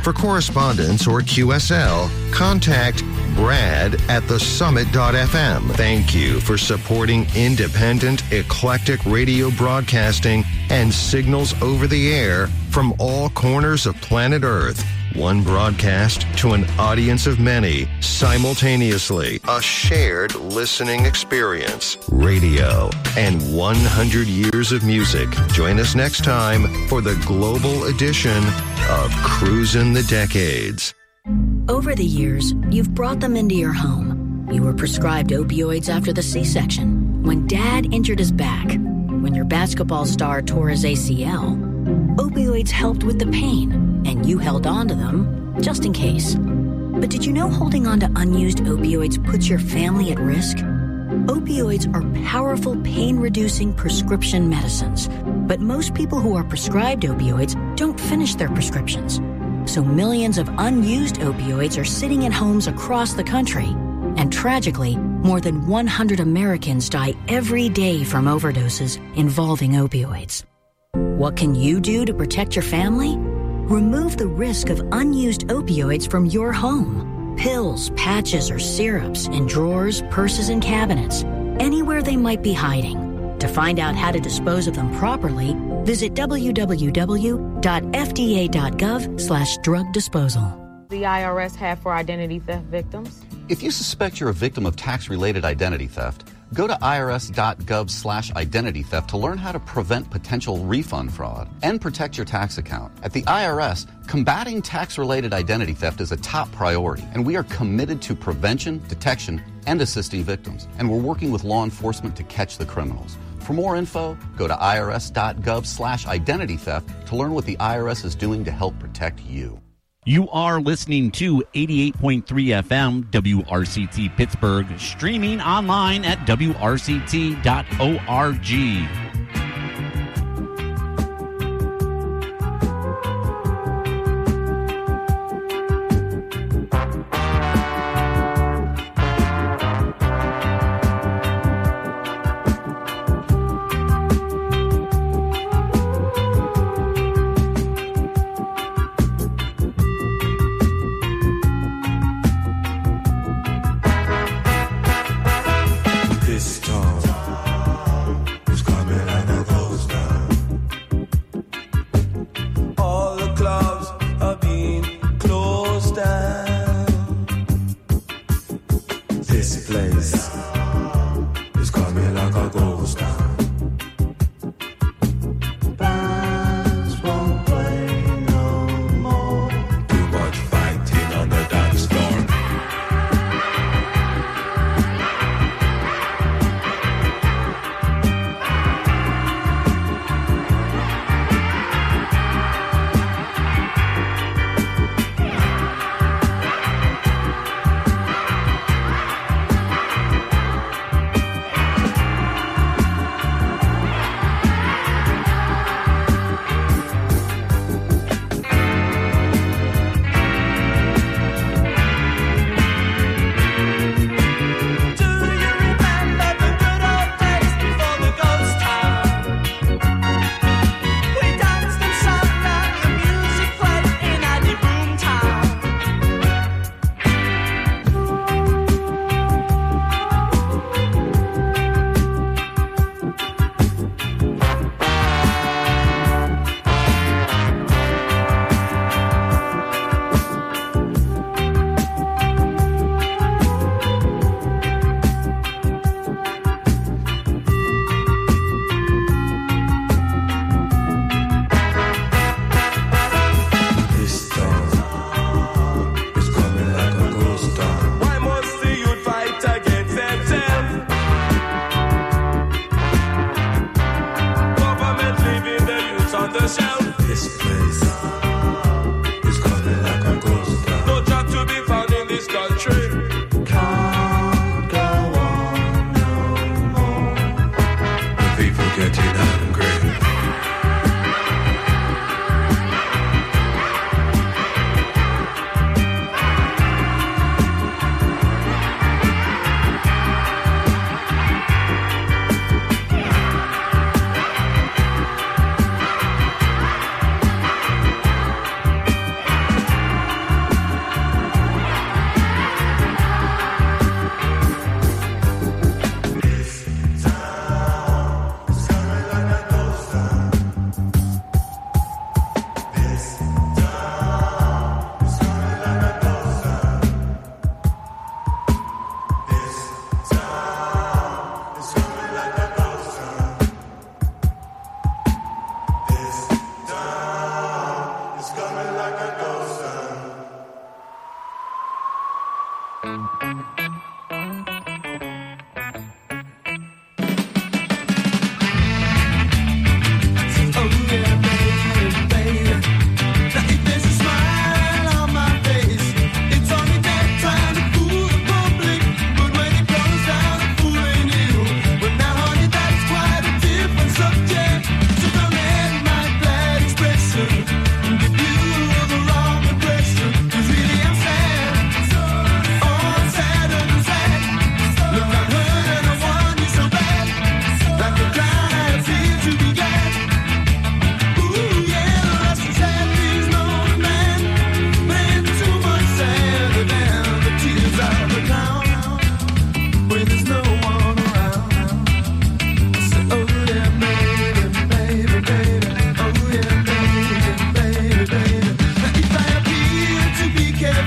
For correspondence or QSL, contact Brad at thesummit.fm. Thank you for supporting independent, eclectic radio broadcasting and signals over the air from all corners of planet Earth. One broadcast to an audience of many simultaneously. A shared listening experience. Radio and 100 years of music. Join us next time for the global edition of Cruisin' the Decades. Over the years, you've brought them into your home. You were prescribed opioids after the C-section, when Dad injured his back, when your basketball star tore his ACL. Opioids helped with the pain, and you held on to them just in case. But did you know holding on to unused opioids puts your family at risk? Opioids are powerful pain-reducing prescription medicines, but most people who are prescribed opioids don't finish their prescriptions. So millions of unused opioids are sitting in homes across the country. And tragically, more than 100 Americans die every day from overdoses involving opioids. What can you do to protect your family? Remove the risk of unused opioids from your home. Pills, patches, or syrups in drawers, purses, and cabinets, anywhere they might be hiding. To find out how to dispose of them properly, visit www.fda.gov/drug disposal. The IRS have for identity theft victims? If you suspect you're a victim of tax-related identity theft, go to irs.gov/identity theft to learn how to prevent potential refund fraud and protect your tax account. At the IRS, combating tax-related identity theft is a top priority, and we are committed to prevention, detection, and assisting victims. And we're working with law enforcement to catch the criminals. For more info, go to irs.gov/identity theft to learn what the IRS is doing to help protect you. You are listening to 88.3 FM WRCT Pittsburgh, streaming online at wrct.org. This storm is coming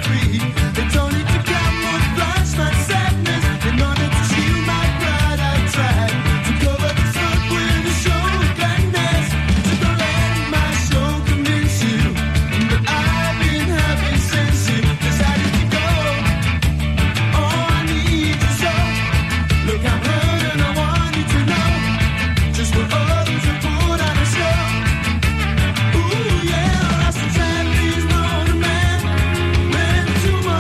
Too much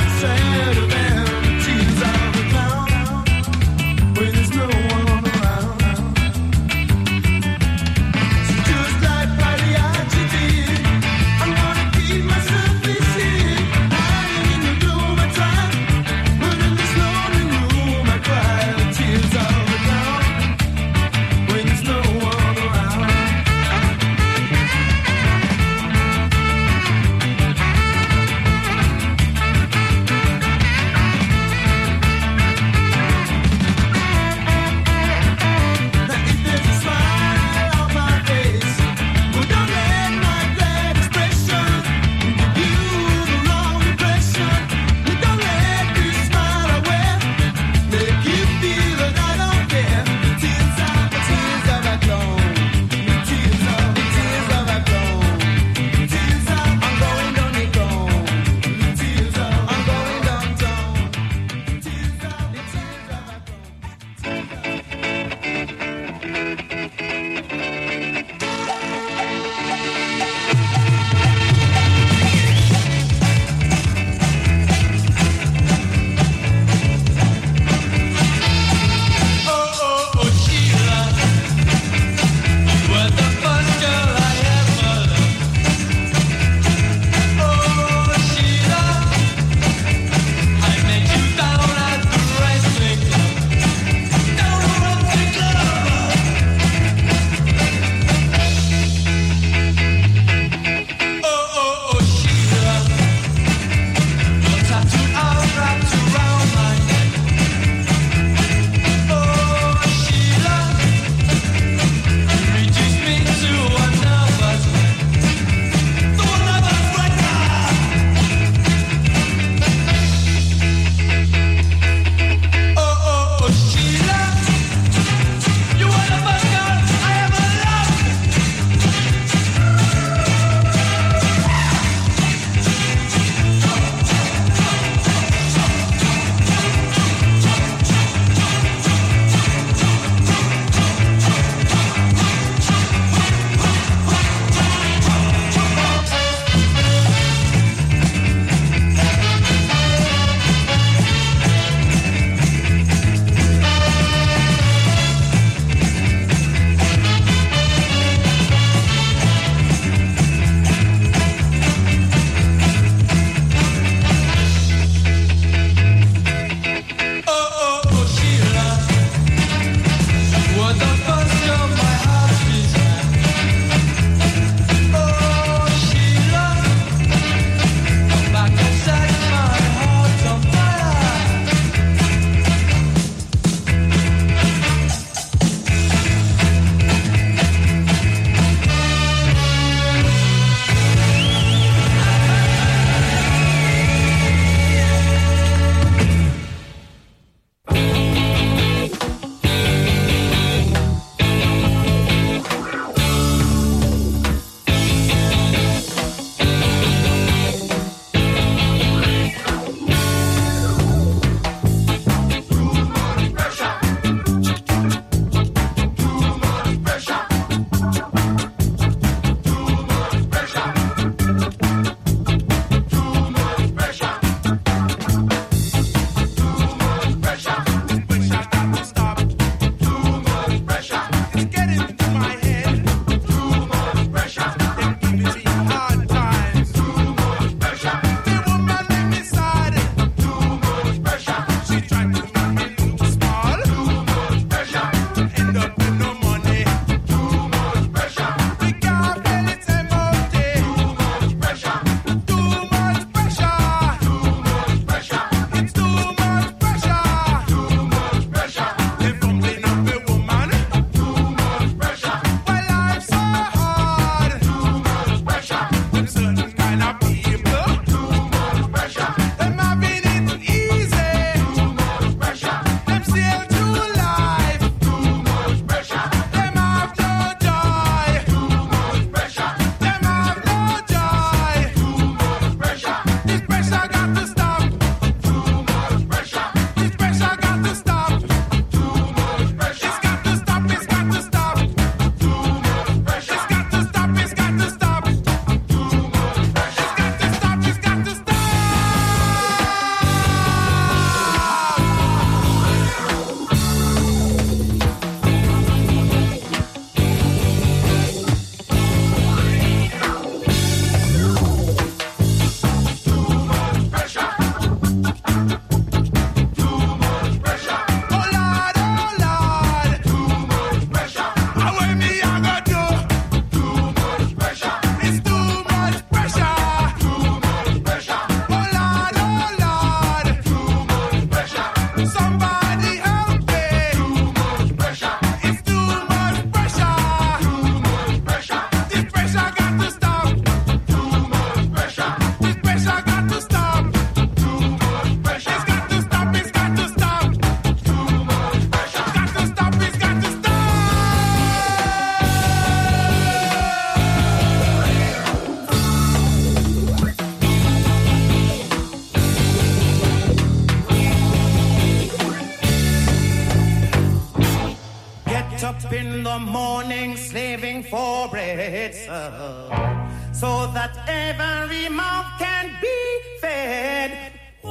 in the morning slaving for bread, sir, so that every mouth can be fed.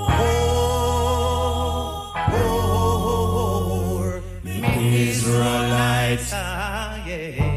Oh, Israelites, yeah.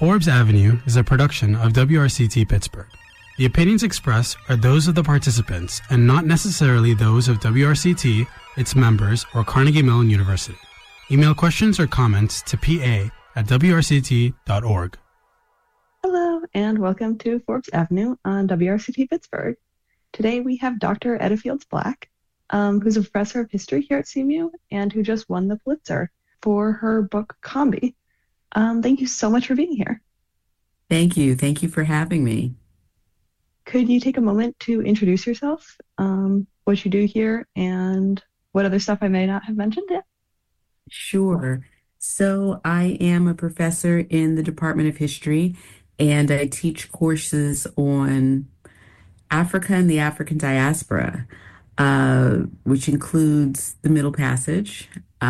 Forbes Avenue is a production of WRCT Pittsburgh. The opinions expressed are those of the participants and not necessarily those of WRCT, its members, or Carnegie Mellon University. Email questions or comments to pa@wrct.org. Hello, and welcome to Forbes Avenue on WRCT Pittsburgh. Today we have Dr. Etta Fields Black, who's a professor of history here at CMU and who just won the Pulitzer for her book, Combie. Thank you so much for being here. Thank you. Thank you for having me. Could you take a moment to introduce yourself, what you do here, and what other stuff I may not have mentioned yet? Sure. So I am a professor in the Department of History, and I teach courses on Africa and the African diaspora, which includes the Middle Passage,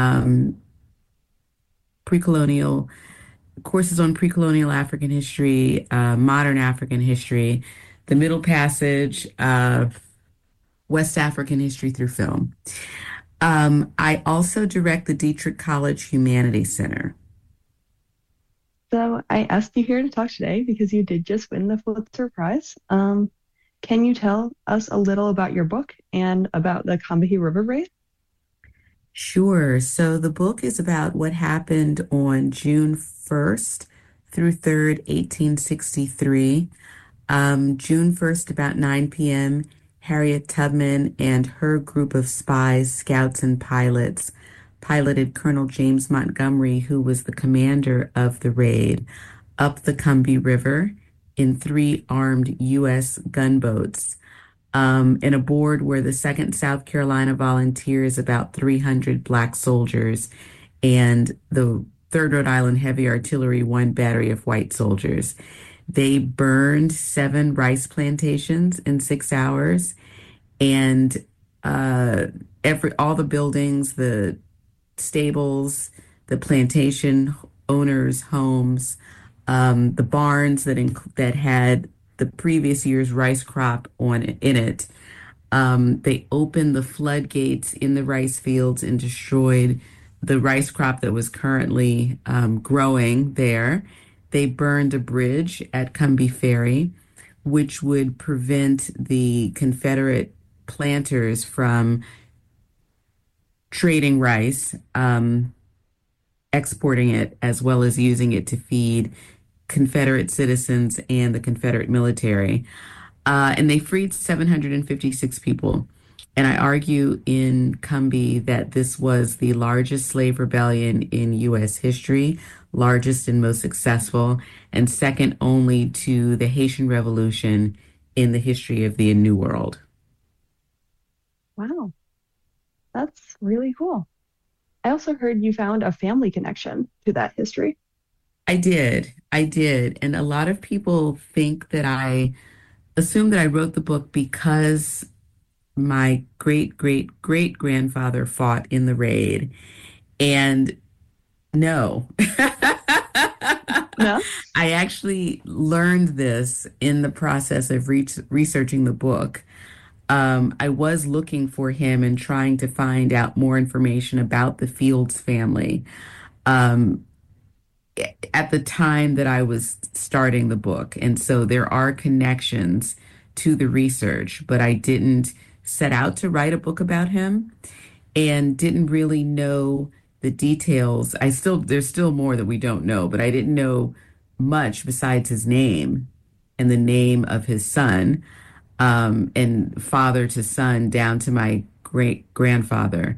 pre-colonial courses on pre-colonial African history, modern African history, the Middle Passage, West African history through film. I also direct the Dietrich College Humanities Center. So I asked you here to talk today because you did just win the Pulitzer Prize. Can you tell us a little about your book and about the Combahee River raid? Sure. So the book is about what happened on June 1st through 3rd, 1863. June 1st, about 9 p.m., Harriet Tubman and her group of spies, scouts, and pilots piloted Colonel James Montgomery, who was the commander of the raid, up the Combahee River in 3 armed U.S. gunboats. And aboard were the 2nd South Carolina Volunteers, about 300 black soldiers, and the 3rd Rhode Island Heavy Artillery, 1 battery of white soldiers. They burned 7 rice plantations in 6 hours, and all the buildings, the stables, the plantation owners' homes, the barns that had the previous year's rice crop in it. They opened the floodgates in the rice fields and destroyed the rice crop that was currently growing there. They burned a bridge at Combahee Ferry, which would prevent the Confederate planters from trading rice, exporting it, as well as using it to feed Confederate citizens and the Confederate military. And they freed 756 people. And I argue in Combahee that this was the largest slave rebellion in U.S. history, largest and most successful, and second only to the Haitian Revolution in the history of the New World. Wow, that's really cool. I also heard you found a family connection to that history. I did. And a lot of people think that I assume that I wrote the book because my great-great-great-grandfather fought in the raid. And no. No? I actually learned this in the process of researching the book. I was looking for him and trying to find out more information about the Fields family at the time that I was starting the book. And so there are connections to the research, but I didn't set out to write a book about him and didn't really know the details. There's still more that we don't know, but I didn't know much besides his name and the name of his son, and father to son down to my great grandfather.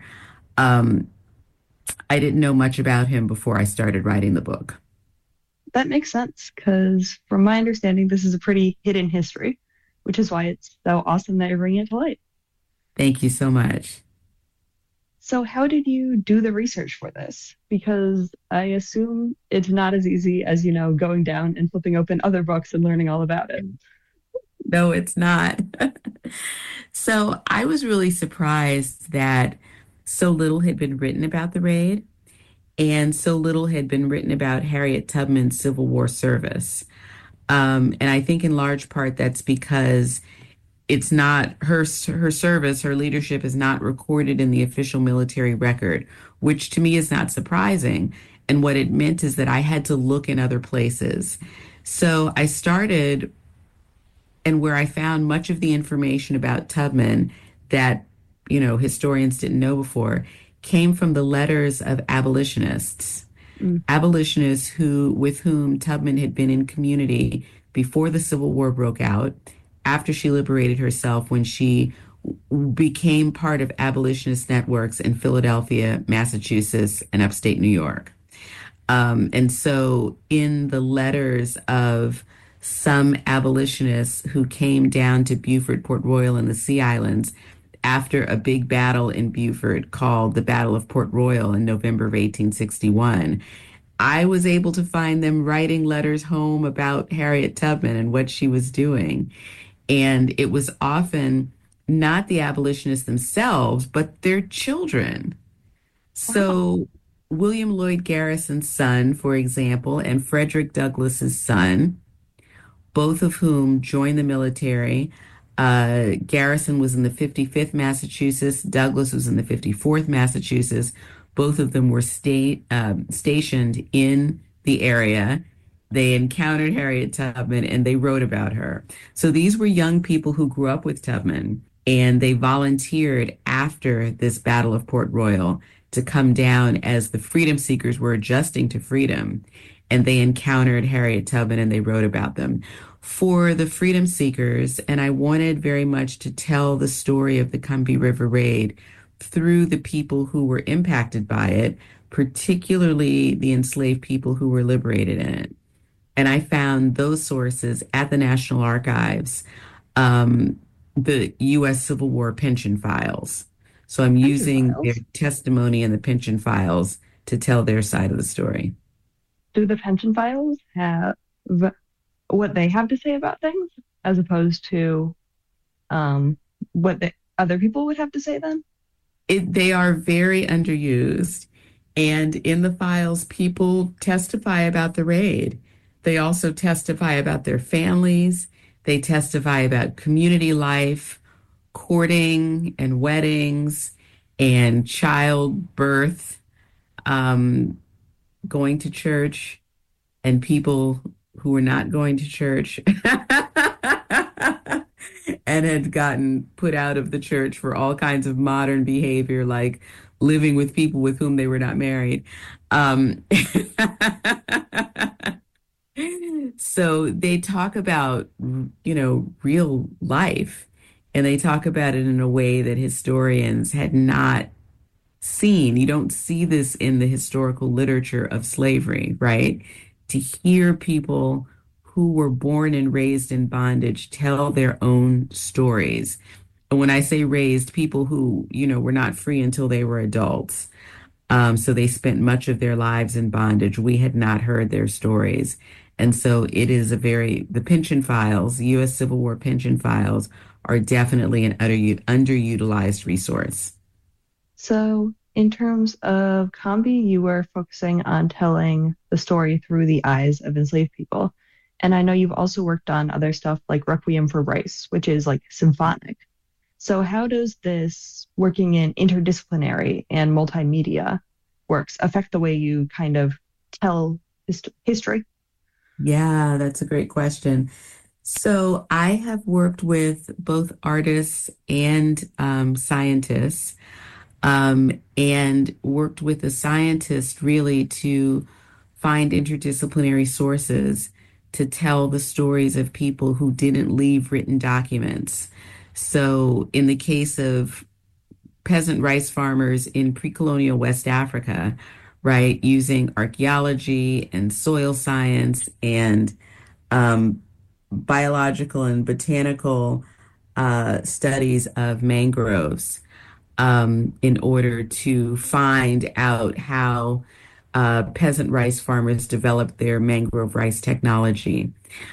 I didn't know much about him before I started writing the book. That makes sense, because from my understanding, this is a pretty hidden history, which is why it's so awesome that you're bringing it to light. Thank you so much. So how did you do the research for this? Because I assume it's not as easy as, going down and flipping open other books and learning all about it. No, it's not. So I was really surprised that so little had been written about the raid, and so little had been written about Harriet Tubman's Civil War service. And I think in large part that's because it's not her service, her leadership is not recorded in the official military record. which to me is not surprising. And what it meant is that I had to look in other places. So I started, and where I found much of the information about Tubman that, historians didn't know before, came from the letters of abolitionists. Abolitionists with whom Tubman had been in community before the Civil War broke out, after she liberated herself, when she became part of abolitionist networks in Philadelphia, Massachusetts, and upstate New York. And so in the letters of some abolitionists who came down to Beaufort, Port Royal, and the Sea Islands after a big battle in Beaufort called the Battle of Port Royal in November of 1861, I was able to find them writing letters home about Harriet Tubman and what she was doing. And it was often not the abolitionists themselves, but their children. So William Lloyd Garrison's son, for example, and Frederick Douglass's son, both of whom joined the military. Garrison was in the 55th Massachusetts. Douglass was in the 54th Massachusetts. Both of them were stationed in the area. They encountered Harriet Tubman and they wrote about her. So these were young people who grew up with Tubman, and they volunteered after this Battle of Port Royal to come down as the freedom seekers were adjusting to freedom. And they encountered Harriet Tubman and they wrote about them. For the freedom seekers, and I wanted very much to tell the story of the Combahee River Raid through the people who were impacted by it, particularly the enslaved people who were liberated in it. And I found those sources at the National Archives, the U.S. Civil War pension files. So I'm using their testimony in the pension files to tell their side of the story. Do the pension files have what they have to say about things as opposed to what other people would have to say then? They are very underused. And in the files, people testify about the raid. They also testify about their families. They testify about community life, courting and weddings and childbirth, going to church, and people who were not going to church and had gotten put out of the church for all kinds of modern behavior, like living with people with whom they were not married. So they talk about, real life, and they talk about it in a way that historians had not seen. You don't see this in the historical literature of slavery, right? To hear people who were born and raised in bondage tell their own stories. And when I say raised, people who, were not free until they were adults. So they spent much of their lives in bondage. We had not heard their stories. And so it is the pension files, the U.S. Civil War pension files, are definitely an underutilized resource. So in terms of Combahee, you were focusing on telling the story through the eyes of enslaved people. And I know you've also worked on other stuff like Requiem for Rice, which is like symphonic. So how does this working in interdisciplinary and multimedia works affect the way you kind of tell history? Yeah, that's a great question. So I have worked with both artists and scientists, and worked with a scientist really to find interdisciplinary sources to tell the stories of people who didn't leave written documents. So in the case of peasant rice farmers in pre-colonial West Africa, right, using archaeology and soil science and biological and botanical studies of mangroves in order to find out how peasant rice farmers developed their mangrove rice technology.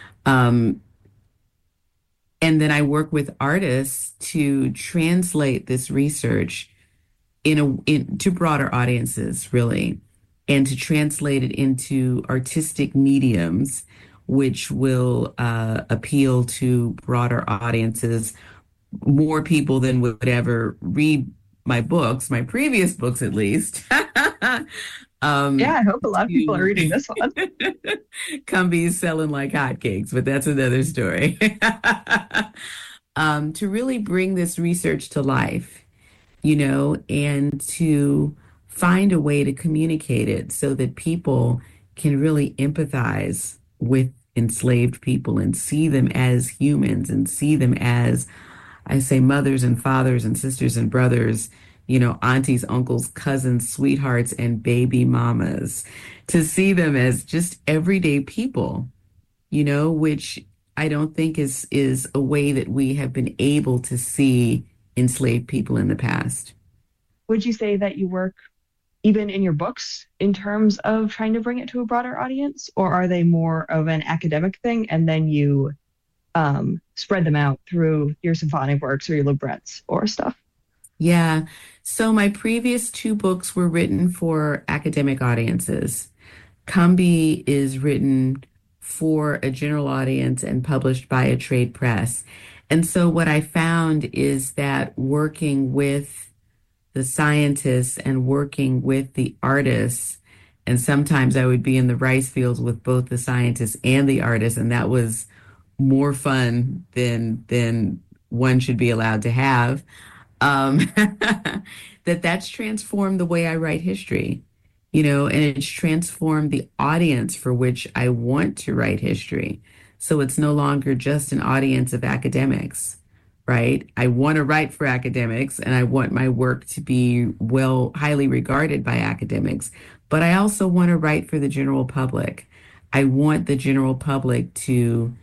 And then I work with artists to translate this research to broader audiences, really, and to translate it into artistic mediums, which will appeal to broader audiences, more people than would ever read my books, my previous books at least. Yeah, I hope a lot of people are reading this one. Combie's selling like hotcakes, but that's another story. To really bring this research to life, and to find a way to communicate it so that people can really empathize with enslaved people and see them as humans and see them as, I say, mothers and fathers and sisters and brothers, aunties, uncles, cousins, sweethearts, and baby mamas, to see them as just everyday people, which I don't think is a way that we have been able to see enslaved people in the past. Would you say that you work even in your books in terms of trying to bring it to a broader audience, or are they more of an academic thing and then you spread them out through your symphonic works or your librettes or stuff? Yeah. So my previous two books were written for academic audiences. Combie is written for a general audience and published by a trade press. And so what I found is that working with the scientists and working with the artists, and sometimes I would be in the rice fields with both the scientists and the artists, and that was more fun than one should be allowed to have. That's transformed the way I write history, and it's transformed the audience for which I want to write history. So it's no longer just an audience of academics, right? I want to write for academics and I want my work to be highly regarded by academics, but I also want to write for the general public. I want the general public to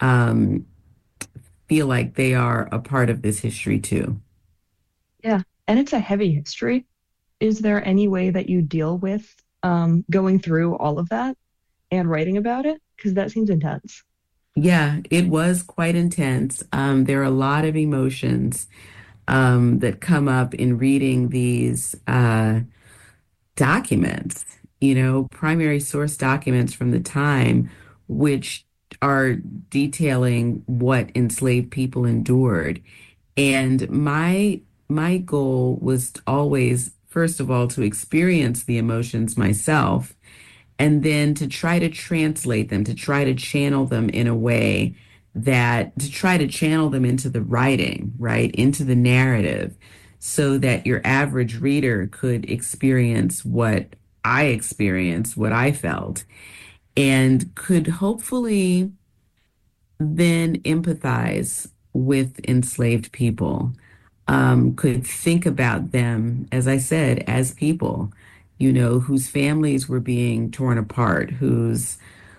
feel like they are a part of this history too. Yeah, and it's a heavy history. Is there any way that you deal with going through all of that and writing about it? Because that seems intense. Yeah, it was quite intense. There are a lot of emotions that come up in reading these documents, primary source documents from the time, which are detailing what enslaved people endured. And my goal was always, first of all, to experience the emotions myself, and then to try to translate them, to try to channel them in a way to try to channel them into the writing, right, into the narrative, so that your average reader could experience what I experienced, what I felt, and could hopefully then empathize with enslaved people, could think about them, as I said, as people, whose families were being torn apart, whose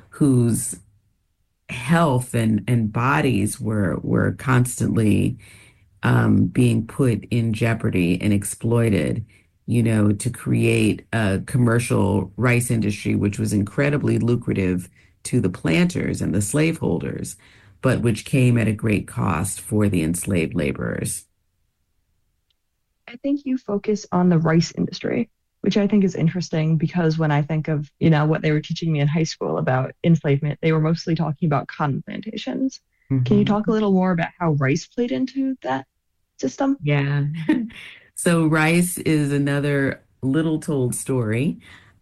health and bodies were constantly being put in jeopardy and exploited, to create a commercial rice industry, which was incredibly lucrative to the planters and the slaveholders, but which came at a great cost for the enslaved laborers. I think you focus on the rice industry, which I think is interesting because when I think of, what they were teaching me in high school about enslavement, they were mostly talking about cotton plantations. Mm-hmm. Can you talk a little more about how rice played into that system? Yeah. So rice is another little told story.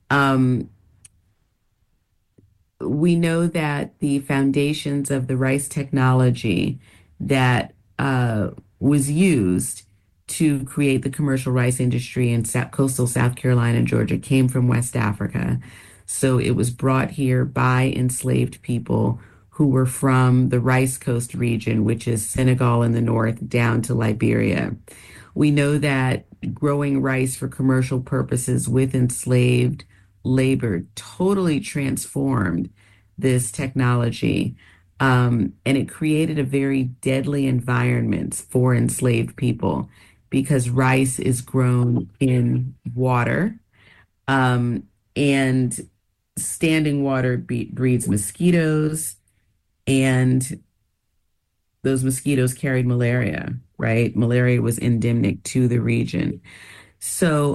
We know that the foundations of the rice technology that was used to create the commercial rice industry in coastal South Carolina and Georgia came from West Africa. So it was brought here by enslaved people who were from the Rice Coast region, which is Senegal in the north down to Liberia. We know that growing rice for commercial purposes with enslaved labor totally transformed this technology. And it created a very deadly environment for enslaved people because rice is grown in water, and standing water breeds mosquitoes, and those mosquitoes carried malaria, right? Malaria was endemic to the region. So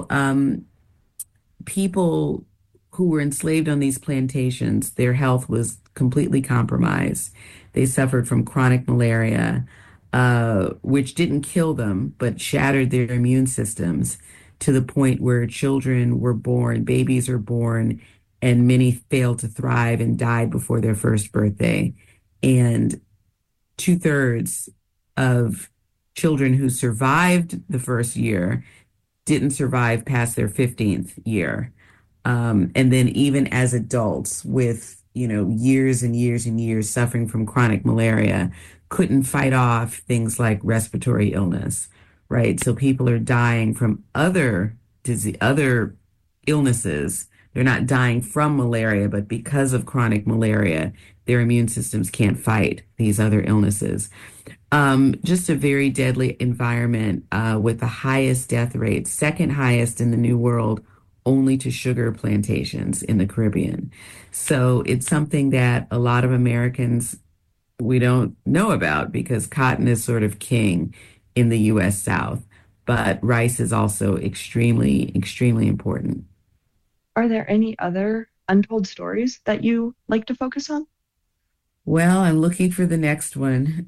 people who were enslaved on these plantations, their health was completely compromised. They suffered from chronic malaria, which didn't kill them, but shattered their immune systems to the point where children were born, babies are born, and many failed to thrive and died before their first birthday. And 2/3 of children who survived the first year didn't survive past their 15th year. And then even as adults with, years and years and years suffering from chronic malaria, couldn't fight off things like respiratory illness, right? So people are dying from other illnesses. They're not dying from malaria, but because of chronic malaria, their immune systems can't fight these other illnesses. Just a very deadly environment with the highest death rate, second highest in the New World, only to sugar plantations in the Caribbean. So it's something that a lot of Americans, we don't know about because cotton is sort of king in the U.S. South, but rice is also extremely, extremely important. Are there any other untold stories that you like to focus on? Well, I'm looking for the next one.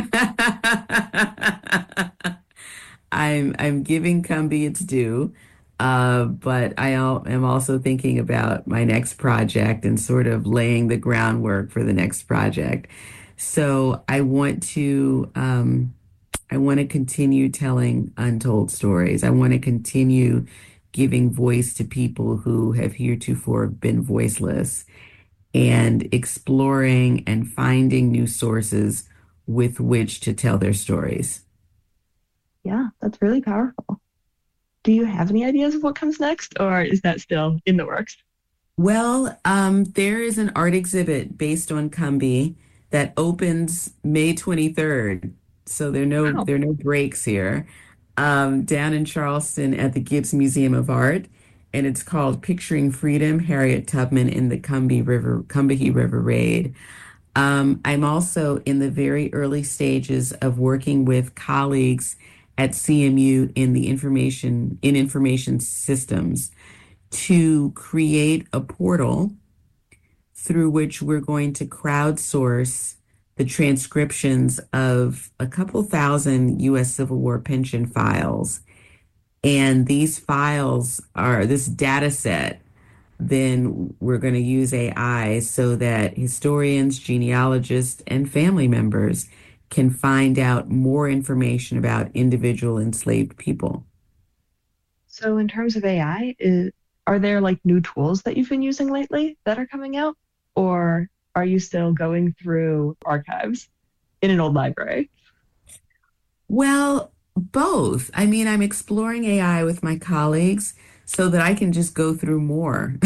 I'm giving Combee its due, but I am also thinking about my next project and sort of laying the groundwork for the next project. So I want to continue telling untold stories. I want to continue giving voice to people who have heretofore been voiceless, and exploring and finding new sources with which to tell their stories. Yeah, that's really powerful. Do you have any ideas of what comes next, or is that still in the works? Well, there is an art exhibit based on Combee that opens May 23rd. So there are no breaks here. Down in Charleston at the Gibbs Museum of Art. And it's called Picturing Freedom, Harriet Tubman in the Combahee River Raid. I'm also in the very early stages of working with colleagues at CMU in information systems to create a portal through which we're going to crowdsource the transcriptions of a couple thousand U.S. Civil War pension files. And these files are this data set. Then we're going to use AI so that historians, genealogists, and family members can find out more information about individual enslaved people. So in terms of AI, are there like new tools that you've been using lately that are coming out? Or are you still going through archives in an old library? Well, both. I mean, I'm exploring AI with my colleagues so that I can just go through more.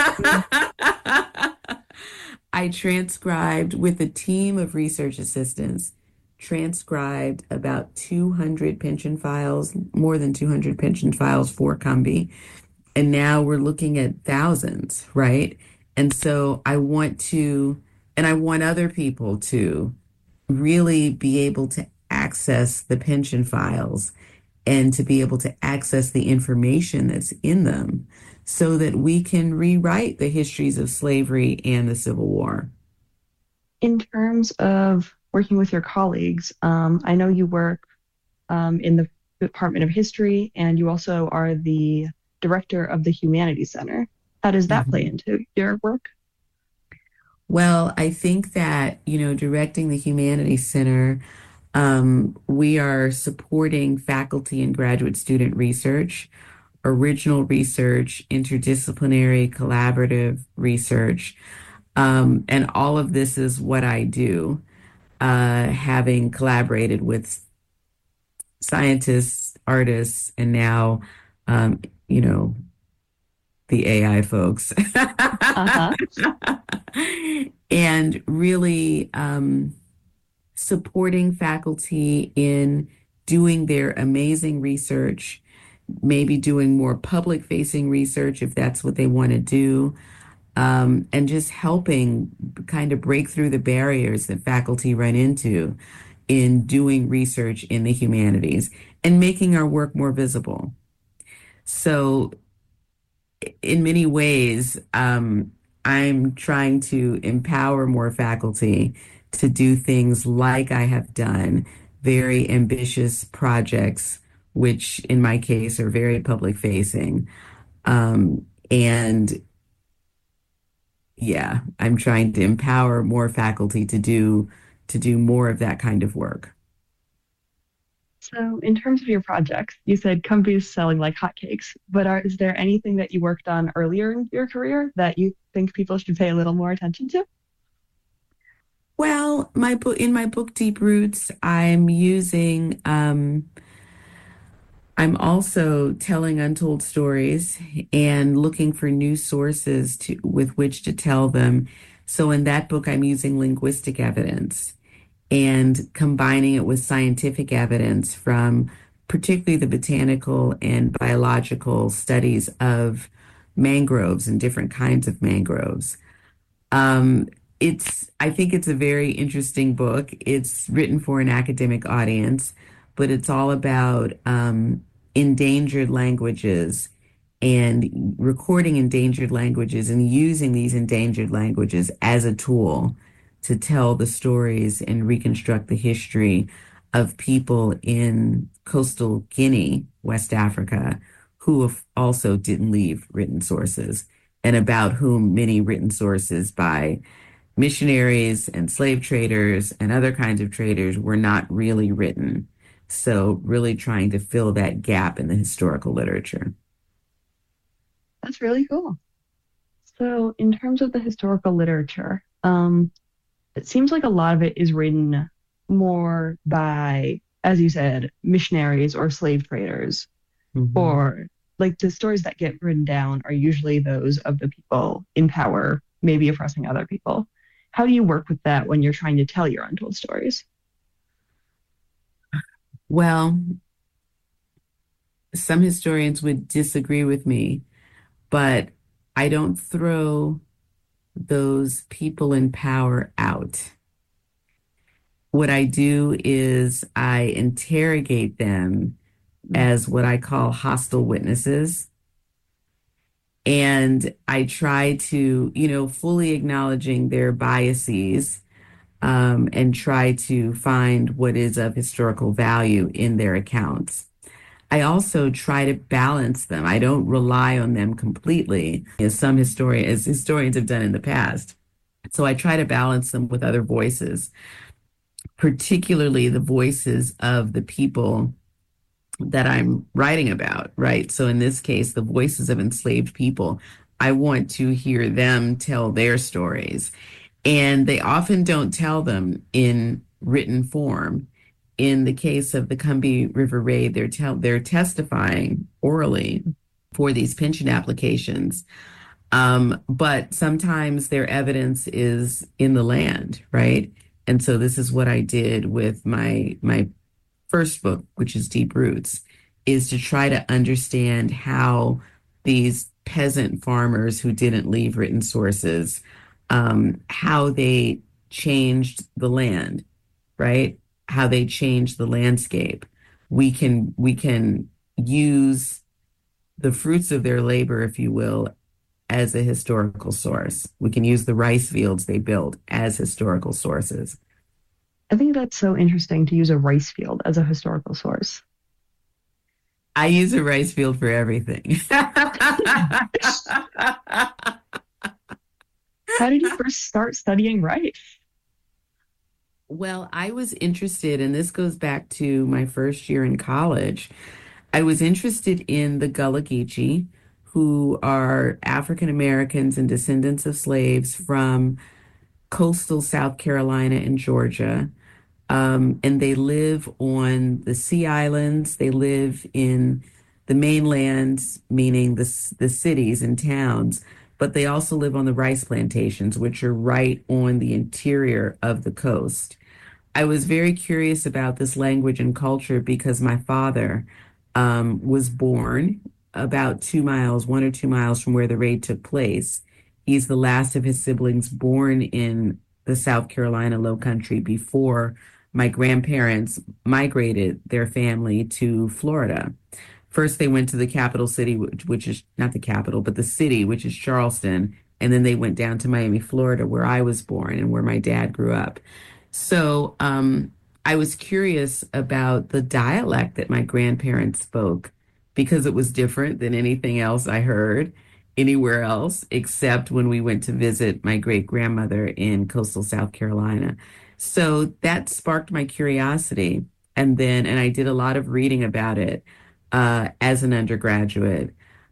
I transcribed with a team of research assistants, transcribed about 200 pension files, more than 200 pension files for Combee. And now we're looking at thousands, right? And so I want other people to really be able to access the pension files and to be able to access the information that's in them so that we can rewrite the histories of slavery and the Civil War. In terms of working with your colleagues, I know you work in the Department of History, and you also are the director of the Humanities Center. How does that play into your work? Well, I think that, directing the Humanities Center, we are supporting faculty and graduate student research, original research, interdisciplinary, collaborative research. And all of this is what I do, having collaborated with scientists, artists, and now, the AI folks. And really supporting faculty in doing their amazing research, maybe doing more public-facing research if that's what they want to do, and just helping kind of break through the barriers that faculty run into in doing research in the humanities and making our work more visible. So in many ways, I'm trying to empower more faculty to do things like I have done, very ambitious projects which in my case are very public facing. And yeah, I'm trying to empower more faculty to do more of that kind of work. So, in terms of your projects, you said Cumbie is selling like hotcakes, but is there anything that you worked on earlier in your career that you think people should pay a little more attention to? Well, in my book Deep Roots, I'm also telling untold stories and looking for new sources with which to tell them. So in that book, I'm using linguistic evidence and combining it with scientific evidence from particularly the botanical and biological studies of mangroves and different kinds of mangroves. I think it's a very interesting book. It's written for an academic audience, but it's all about endangered languages and recording endangered languages and using these endangered languages as a tool to tell the stories and reconstruct the history of people in coastal Guinea, West Africa, who also didn't leave written sources, and about whom many written sources by missionaries and slave traders and other kinds of traders were not really written. So really trying to fill that gap in the historical literature. That's really cool. So in terms of the historical literature, it seems like a lot of it is written more by, as you said, missionaries or slave traders, or like the stories that get written down are usually those of the people in power, maybe oppressing other people. How do you work with that when you're trying to tell your untold stories? Well, some historians would disagree with me, but I don't throw those people in power out. What I do is I interrogate them as what I call hostile witnesses. And I try to, fully acknowledging their biases, and try to find what is of historical value in their accounts. I also try to balance them. I don't rely on them completely, as historians have done in the past. So I try to balance them with other voices, particularly the voices of the people that I'm writing about, right? So in this case, the voices of enslaved people, I want to hear them tell their stories. And they often don't tell them in written form. In the case of the Combahee River Raid, they're testifying orally for these pension applications. But sometimes their evidence is in the land, right? And so this is what I did with my first book, which is Deep Roots, is to try to understand how these peasant farmers who didn't leave written sources, how they changed the land, right? How they changed the landscape. We can use the fruits of their labor, if you will, as a historical source. We can use the rice fields they built as historical sources. I think that's so interesting to use a rice field as a historical source. I use a rice field for everything. How did you first start studying rice? Well, I was interested, and this goes back to my first year in college. I was interested in the Gullah Geechee, who are African Americans and descendants of slaves from coastal South Carolina and Georgia. And they live on the Sea Islands. They live in the mainland, meaning the cities and towns, but they also live on the rice plantations, which are right on the interior of the coast. I was very curious about this language and culture because my father was born about 1 or 2 miles from where the raid took place. He's the last of his siblings born in the South Carolina Low Country before my grandparents migrated their family to Florida. First, they went to the capital city, which is not the capital, but the city, which is Charleston. And then they went down to Miami, Florida, where I was born and where my dad grew up. So I was curious about the dialect that my grandparents spoke because it was different than anything else I heard anywhere else, except when we went to visit my great grandmother in coastal South Carolina. So that sparked my curiosity. And I did a lot of reading about it as an undergraduate.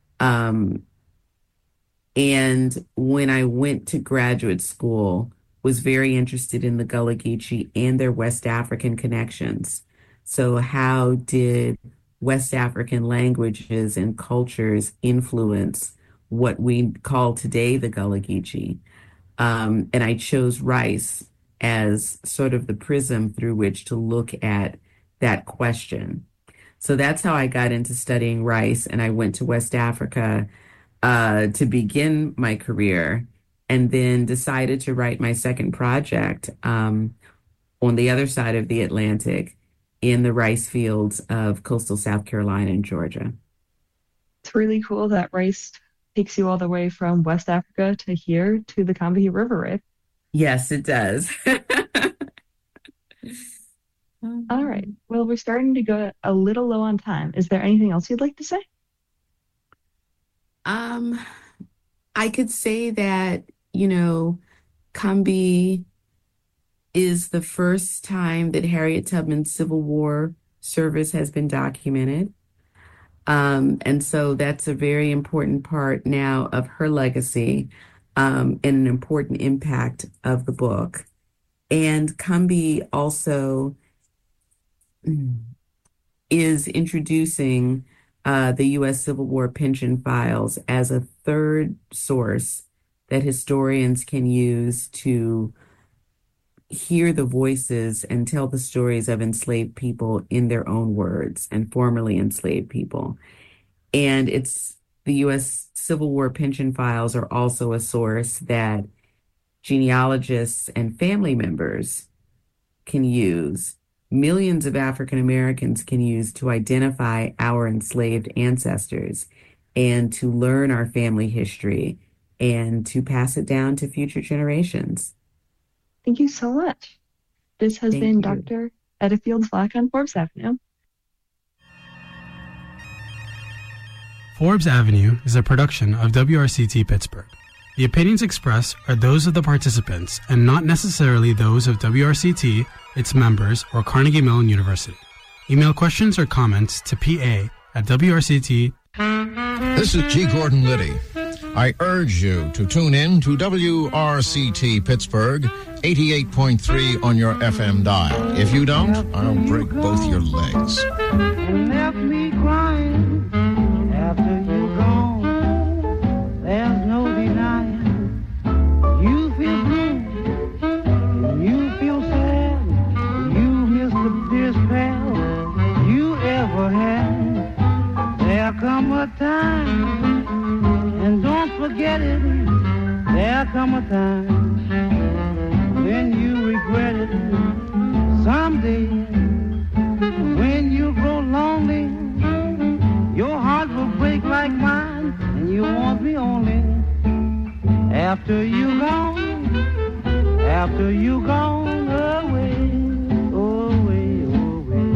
And when I went to graduate school, was very interested in the Gullah Geechee and their West African connections. So how did West African languages and cultures influence what we call today the Gullah Geechee? And I chose Rice as sort of the prism through which to look at that question. So that's how I got into studying Rice, and I went to West Africa to begin my career, and then decided to write my second project on the other side of the Atlantic in the rice fields of coastal South Carolina and Georgia. It's really cool that Rice takes you all the way from West Africa to here to the Combahee River, right? Yes, it does. All right. Well, we're starting to go a little low on time. Is there anything else you'd like to say? I could say that, Combahee is the first time that Harriet Tubman's Civil War service has been documented. And so that's a very important part now of her legacy and an important impact of the book. And Combahee also is introducing the U.S. Civil War pension files as a third source that historians can use to hear the voices and tell the stories of enslaved people in their own words and formerly enslaved people. And it's the U.S. Civil War pension files are also a source that genealogists and family members can use. Millions of African Americans can use to identify our enslaved ancestors and to learn our family history and to pass it down to future generations. Thank you so much. This has been Dr. Etta Fields Black on Forbes Avenue. Forbes Avenue is a production of WRCT Pittsburgh. The opinions expressed are those of the participants and not necessarily those of WRCT, its members, or Carnegie Mellon University. Email questions or comments to pa@wrct. This is G. Gordon Liddy. I urge you to tune in to WRCT Pittsburgh 88.3 on your FM dial. If you don't, I'll break both your legs. And left me crying after you gone. There's no denying. You feel blue and you feel sad. You miss the dearest pal you ever had. There'll come a time, and don't forget it, there'll come a time when you regret it someday. When you grow lonely, your heart will break like mine, and you won't be only. After you gone away, away, away.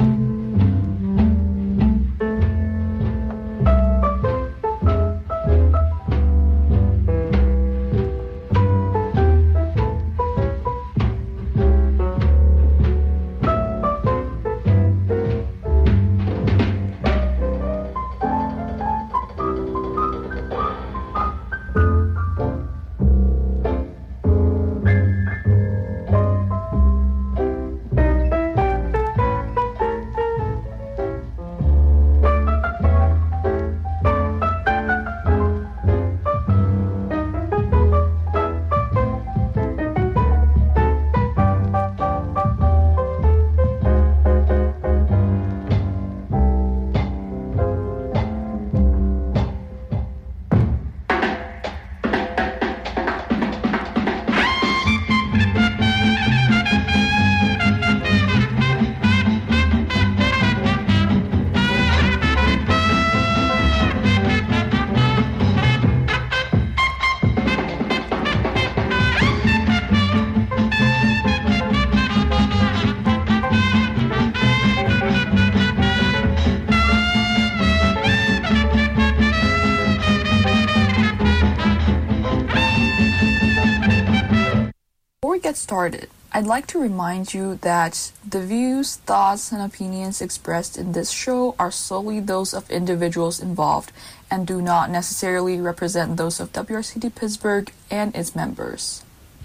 we get started, I'd like to remind you that the views, thoughts, and opinions expressed in this show are solely those of individuals involved and do not necessarily represent those of WRCT Pittsburgh and its members.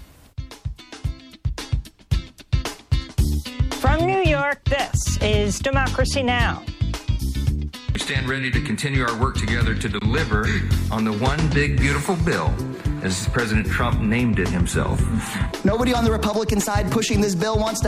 From New York, this is Democracy Now! We stand ready to continue our work together to deliver on the one big beautiful bill, as President Trump named it himself. Nobody on the Republican side pushing this bill wants to